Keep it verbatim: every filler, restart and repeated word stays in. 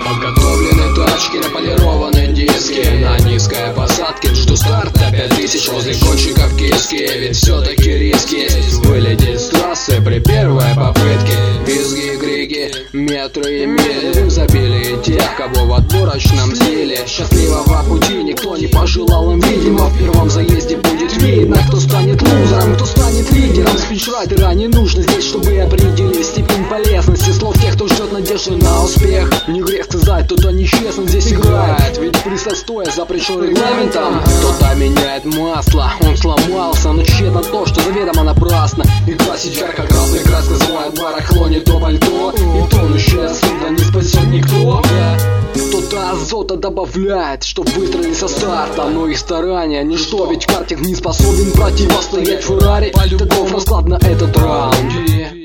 Подготовлены тачки на полированные диски. На низкой посадке жду старта пять тысяч возле кончиков киски. Ведь все-таки риск есть вылететь с трассы при первой попытке. Визги, крики, метры и мили в изобилии тех, кого в отборочном стиле. Счастливого пути никто не пожелал им, видимо. В первом заезде будет видно, кто станет лузером, кто станет лидером. Спичрайтера не нужно здесь, чтобы определить степень полезности слов тех, кто ждет надежды на успех. Не грех сказать, кто-то нечестно здесь играет, ведь пристав стоя запрещен регламентом. Кто-то меняет масло, он сломался, но тщетно то, что заведомо напрасно. И красить ярко-красной краской называют барахло, не то пальто, и тонущее судно не спасет никто. Кто-то азота добавляет, чтоб выстрелить со старта, но их старания ничто, ведь картинг не способен противостоять Феррари. Таков расклад на этот раунд.